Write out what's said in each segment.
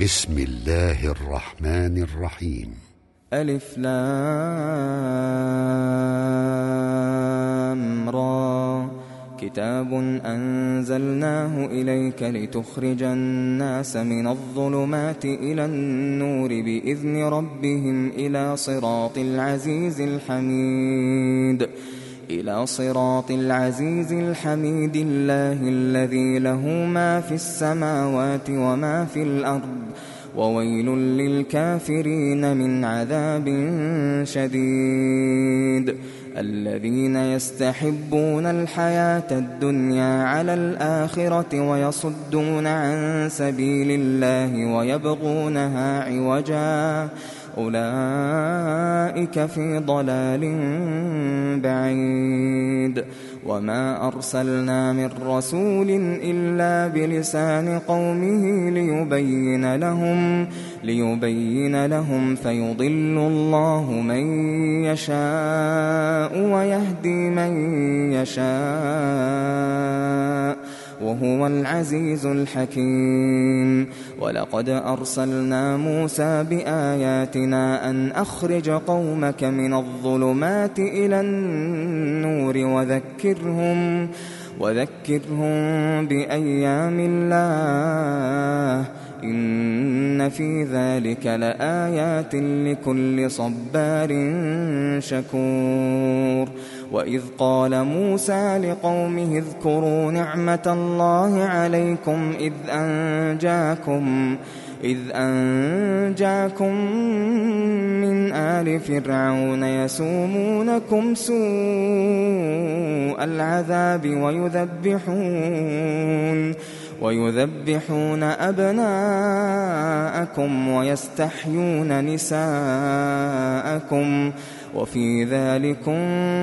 بسم الله الرحمن الرحيم. ألف لام را. كتاب أنزلناه إليك لتخرج الناس من الظلمات إلى النور بإذن ربهم إلى صراط العزيز الحميد الله الذي له ما في السماوات وما في الأرض وويل للكافرين من عذاب شديد. الذين يستحبون الحياة الدنيا على الآخرة ويصدون عن سبيل الله ويبغونها عوجا أولئك في ضلال بعيد. وما أرسلنا من رسول إلا بلسان قومه ليبين لهم فيضل الله من يشاء ويهدي من يشاء وهو العزيز الحكيم. ولقد أرسلنا موسى بآياتنا أن أخرج قومك من الظلمات إلى النور وذكرهم بأيام الله إن في ذلك لآيات لكل صبار شكور. وإذ قال موسى لقومه اذكروا نعمة الله عليكم إذ أنجاكم من آل فرعون يسومونكم سوء العذاب ويذبحون أبناءكم ويستحيون نساءكم وفي ذلكم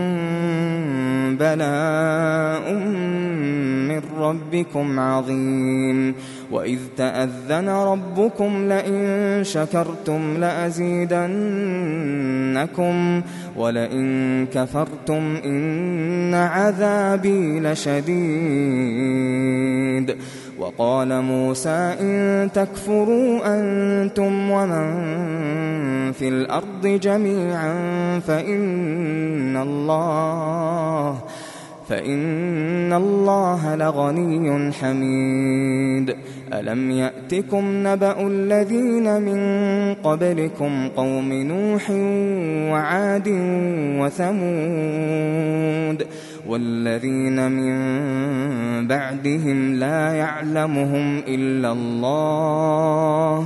بلاء من ربكم عظيم. وإذ تأذن ربكم لئن شكرتم لأزيدنكم ولئن كفرتم إن عذابي لشديد. وقال موسى إن تكفروا أنتم ومن في الأرض جميعا فإن الله لغني حميد. ألم يأتكم نبأ الذين من قبلكم قوم نوح وعاد وثمود والذين من بعدهم لا يعلمهم إلا الله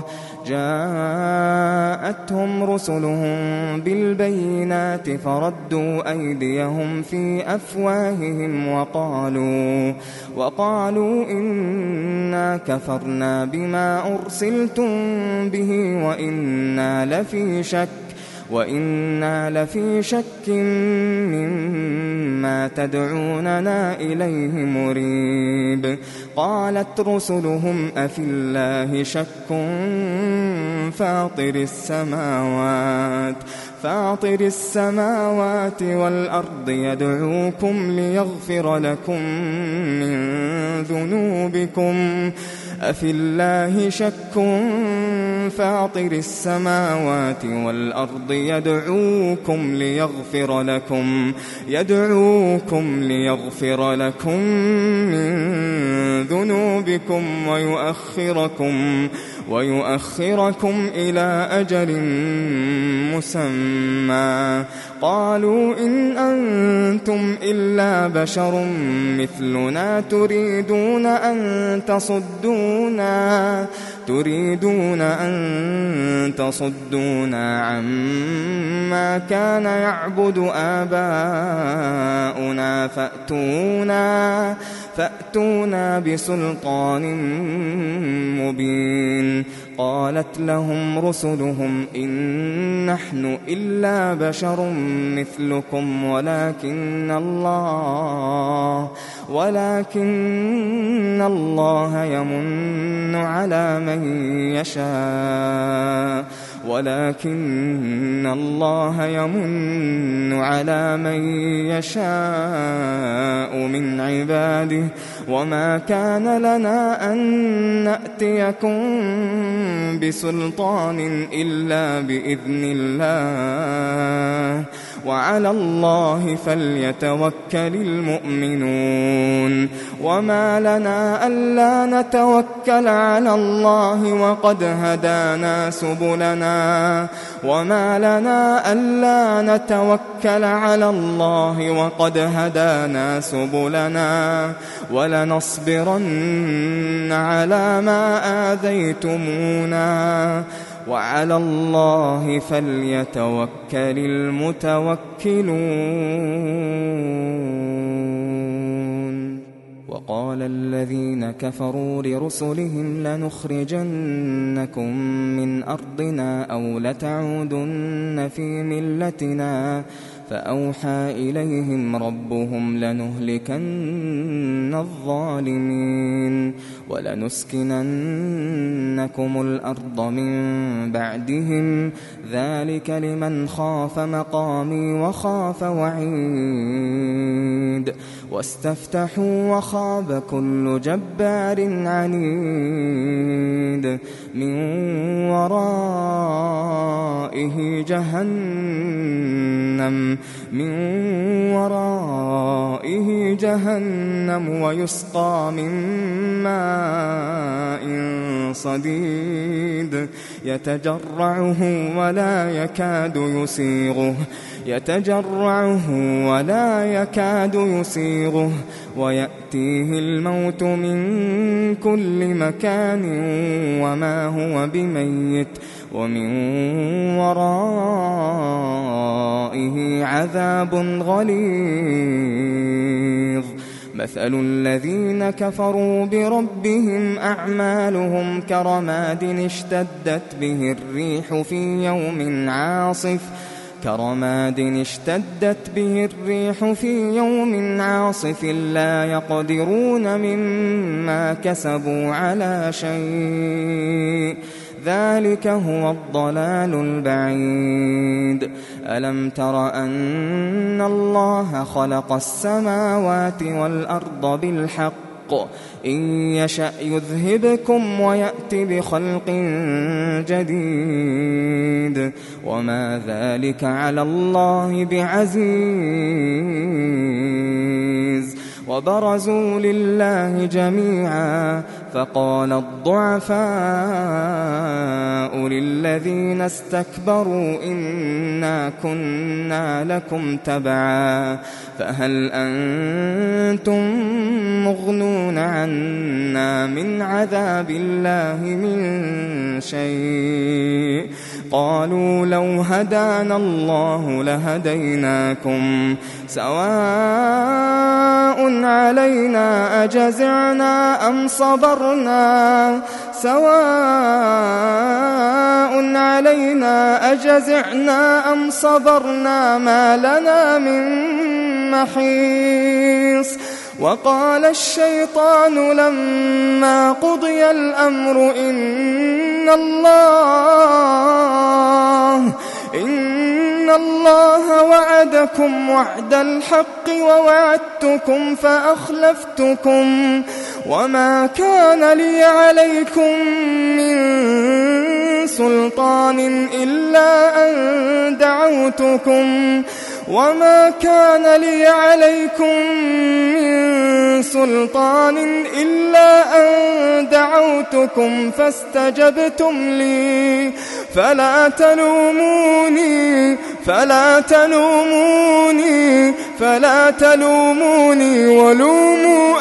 جاءتهم رسلهم بالبينات فردوا أيديهم في أفواههم وقالوا إنا كفرنا بما أرسلتم به وإنا لفي شك مما تدعوننا إليه مريب. قالت رسلهم أفي الله شك فاطر السماوات والأرض يدعوكم ليغفر لكم من ذنوبكم أفي الله شك فاطر السماوات والأرض يدعوكم ليغفر لكم من ذنوبكم ويؤخركم إلى أجل مسمى. قالوا إن أنتم إلا بشر مثلنا تريدون أن تصدونا عما كان يعبد آباؤنا فأتونا بسلطان مبين. قالت لهم رسلهم إن نحن إلا بشر مثلكم ولكن الله يمن على من يشاء من عباده وما كان لنا أن نأتيكم بسلطان إلا بإذن الله وعلى الله فليتوكل المؤمنون وما لنا ألا نتوكل على الله وقد هدانا سبلنا ولنصبرن على ما آذيتمونا وعلى الله فليتوكل المتوكلون. وقال الذين كفروا لرسلهم لنخرجنكم من أرضنا أو لتعودن في ملتنا فأوحى إليهم ربهم لنهلكن الظالمين ولنسكننكم الأرض من بعدهم ذلك لمن خاف مقامي وخاف وعيد واستفتحوا وخاب كل جبار عنيد من ورائه جهنم ويسقى من ماء صديد يتجرعه ولا يكاد يسيغه ويأتيه الموت من كل مكان وما هو بميت ومن ورائه عذاب غليظ. مثل الذين كفروا بربهم أعمالهم كرماد اشتدت به الريح في يوم عاصف لا يقدرون مما كسبوا على شيء ذلك هو الضلال البعيد. ألم تر أن الله خلق السماوات والأرض بالحق إن يشأ يذهبكم ويأت بخلق جديد وما ذلك على الله بعزيز. وبرزوا لله جميعا فقال الضعفاء للذين استكبروا إنا كنا لكم تبعا فهل أنتم مغنون عنا من عذاب الله من شيء قالوا لو هدانا الله لهديناكم سواء علينا أجزعنا أم صبرنا ما لنا من محيص. وقال الشيطان لما قضي الأمر إن الله وعدكم وعد الحق ووعدتكم فأخلفتكم وما كان لي عليكم من سلطان إلا أن دعوتكم فاستجبتم لي فلا تلوموني ولوموا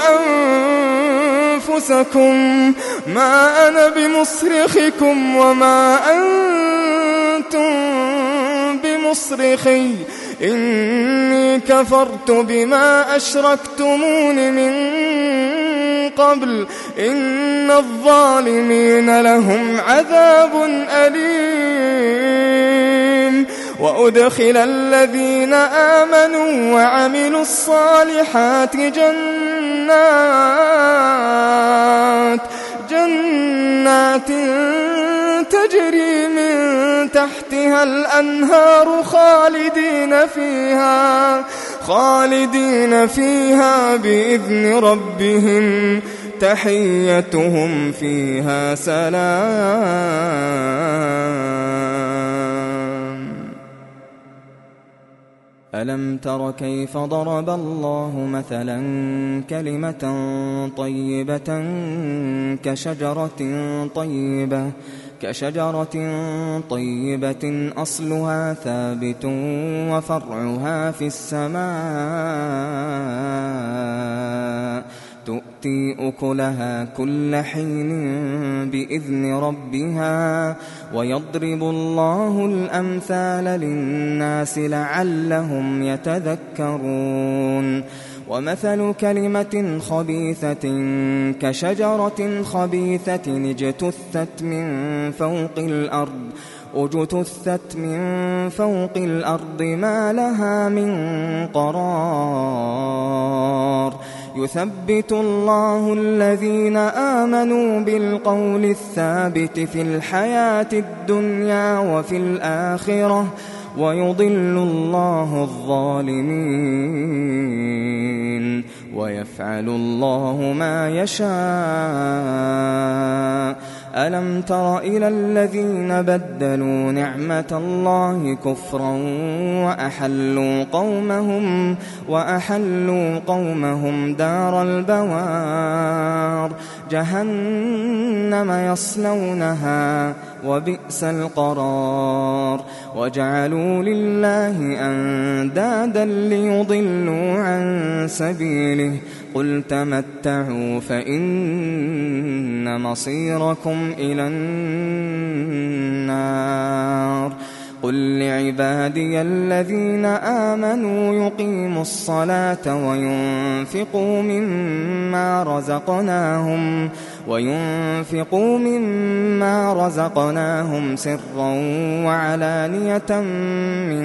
أنفسكم ما أنا بمصرخكم وما أنتم بمصرخي إني كفرت بما أشركتمون من قبل إن الظالمين لهم عذاب أليم. وأدخل الذين آمنوا وعملوا الصالحات جنات تجري من تحتها الأنهار خالدين فيها بإذن ربهم تحيتهم فيها سلام. ألم تر كيف ضرب الله مثلا كلمة طيبة كشجرة طيبة أصلها ثابت وفرعها في السماء تؤتي أكلها كل حين بإذن ربها ويضرب الله الأمثال للناس لعلهم يتذكرون ومثل كلمة خبيثة كشجرة خبيثة اجتثت من فوق الأرض ما لها من قرار يثبت الله الذين آمنوا بالقول الثابت في الحياة الدنيا وفي الآخرة ويضل الله الظالمين ويفعل الله ما يشاء ألم تر إلى الذين بدلوا نعمة الله كفرا وأحلوا قومهم دار البوار جهنم يصلونها وبئس القرار وجعلوا لله أندادا ليضلوا عن سبيله قل تمتعوا فإن مصيركم إلى النار قل لعبادي الذين آمنوا يقيموا الصلاة وينفقوا مما رزقناهم سرا وعلانية من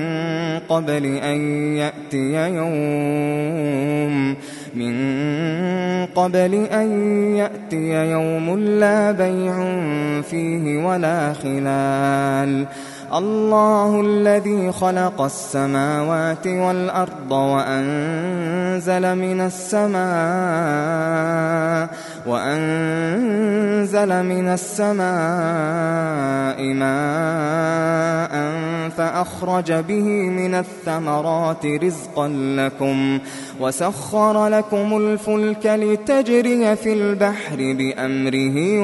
قبل أن يأتي يوم لا بيع فيه ولا خلال الله الذي خلق السماوات والأرض وأنزل من السماء ماء فأخرج به من الثمرات رزقا لكم وسخر لكم الفلك لتجري في البحر بأمره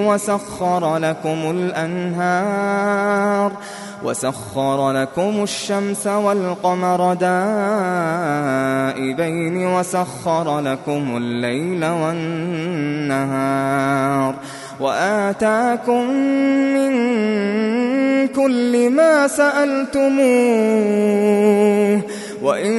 وسخر لكم الشمس والقمر دائبين وسخر لكم الليل والنهار وآتاكم من كل ما سألتموه وإن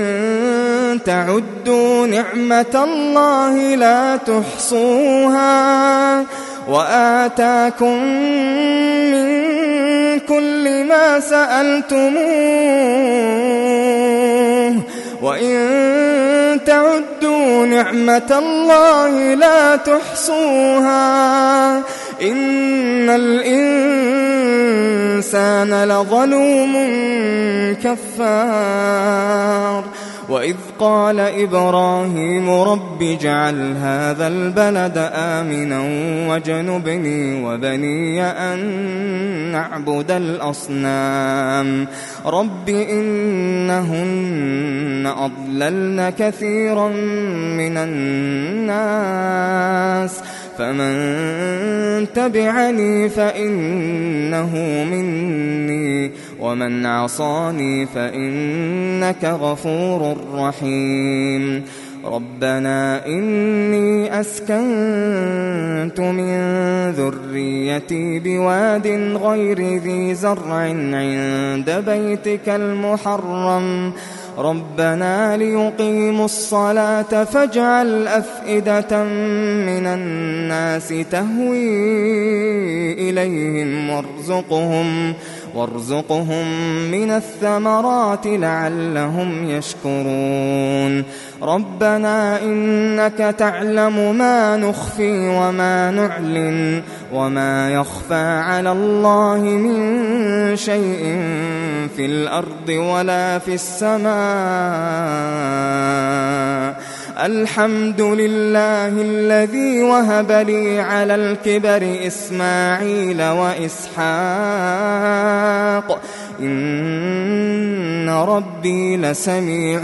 تعدوا نعمة الله لا تحصوها وآتاكم من كل ما سألتموه وإن تعدوا نعمة الله لا تحصوها إن الإنسان لظلوم كفار وإذ قال إبراهيم رب اجعل هذا البلد آمنا واجنبني وبني أن نعبد الأصنام رب إنهن أضللن كثيرا من الناس فمن تبعني فإنه مني ومن عصاني فإنك غفور رحيم ربنا إني أسكنت من ذريتي بواد غير ذي زرع عند بيتك المحرم ربنا ليقيموا الصلاة فاجعل أفئدة من الناس تهوي إليهم وارزقهم من الثمرات لعلهم يشكرون ربنا إنك تعلم ما نخفي وما نعلن وما يخفى على الله من شيء في الأرض ولا في السماء الحمد لله الذي وهب لي على الكبر إسماعيل وإسحاق إن ربي لسميع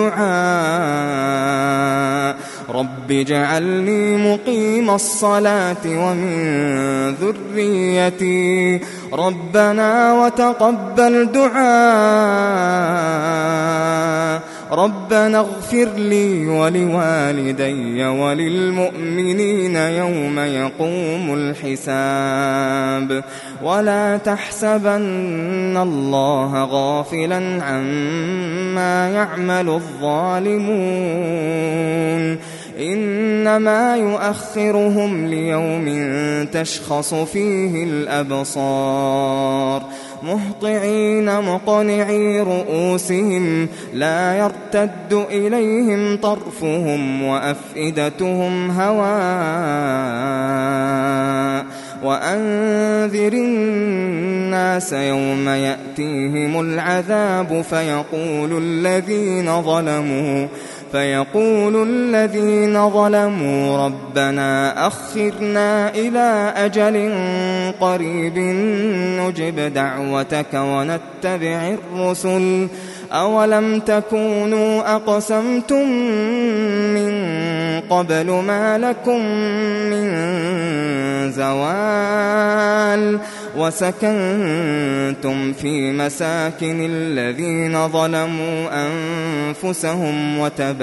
الدعاء رب اجعلني مقيم الصلاة ومن ذريتي ربنا وتقبل دعاء ربنا اغفر لي ولوالدي وللمؤمنين يوم يقوم الحساب ولا تحسبن الله غافلا عما يعمل الظالمون إنما يؤخرهم ليوم تشخص فيه الأبصار مهطعين مقنعي رؤوسهم لا يرتد إليهم طرفهم وأفئدتهم وأنذر الناس يوم يأتيهم العذاب فيقول الذين ظلموا ربنا أخرنا إلى أجل قريب نجب دعوتك ونتبع الرسل أولم تكونوا أقسمتم من قبل ما لكم من زوال وسكنتم في مساكن الذين ظلموا أنفسهم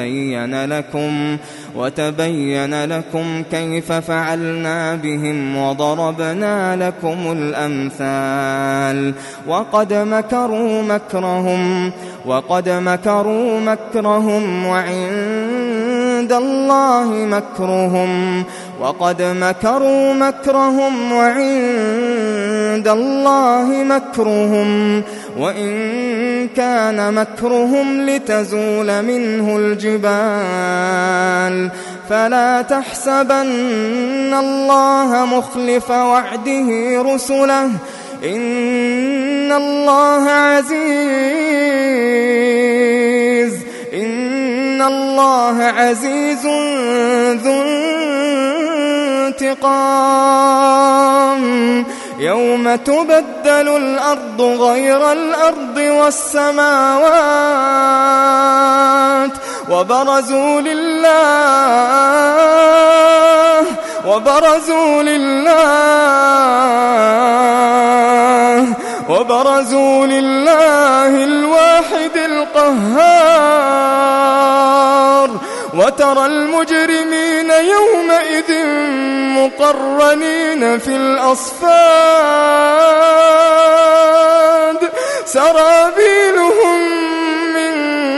وتبين لكم كيف فعلنا بهم وضربنا لكم الأمثال وقد مكروا مكرهم وعند الله مكرهم وإن كان مكرهم لتزول منه الجبال فلا تحسبن الله مخلف وعده رسله إن الله عزيز ذو انتقام يوم تبدل الأرض غير الأرض والسماوات وبرزوا لله الواحد القهار وترى المجرمين يومئذ مقرنين في الأصفاد سرابيلهم من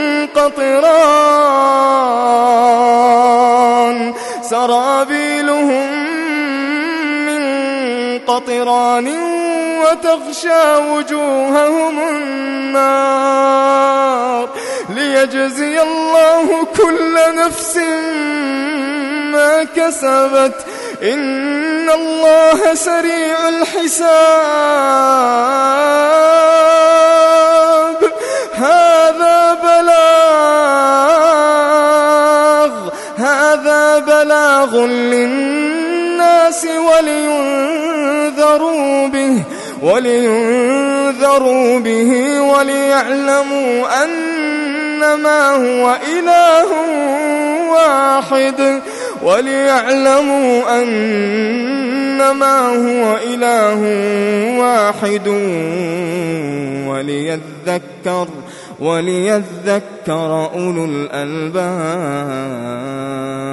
قطران وتغشى وجوههم النار ليجزي الله كل نفس ما كسبت إن الله سريع الحساب هذا بلاغ للناس ولينذروا به وليعلموا أنما هو إله واحد وليذكر أولو الألباب.